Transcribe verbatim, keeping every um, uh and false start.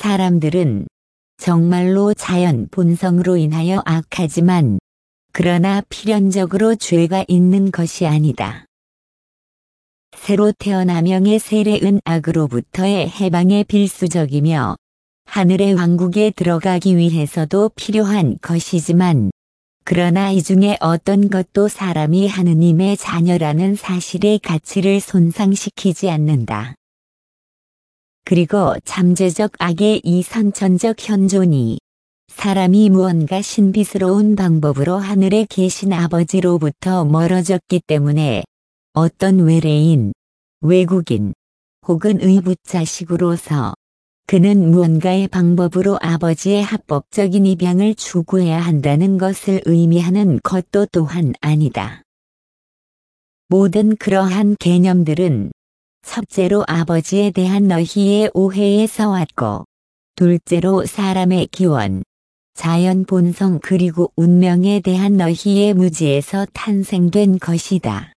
사람들은 정말로 자연 본성으로 인하여 악하지만 그러나 필연적으로 죄가 있는 것이 아니다. 새로 태어나 명의 세례은 악으로부터의 해방의 필수적이며 하늘의 왕국에 들어가기 위해서도 필요한 것이지만 그러나 이 중에 어떤 것도 사람이 하느님의 자녀라는 사실의 가치를 손상시키지 않는다. 그리고 잠재적 악의 이 선천적 현존이 사람이 무언가 신비스러운 방법으로 하늘에 계신 아버지로부터 멀어졌기 때문에 어떤 외래인, 외국인, 혹은 의붓자식으로서 그는 무언가의 방법으로 아버지의 합법적인 입양을 추구해야 한다는 것을 의미하는 것도 또한 아니다. 모든 그러한 개념들은 첫째로 아버지에 대한 너희의 오해에서 왔고, 둘째로 사람의 기원, 자연 본성 그리고 운명에 대한 너희의 무지에서 탄생된 것이다.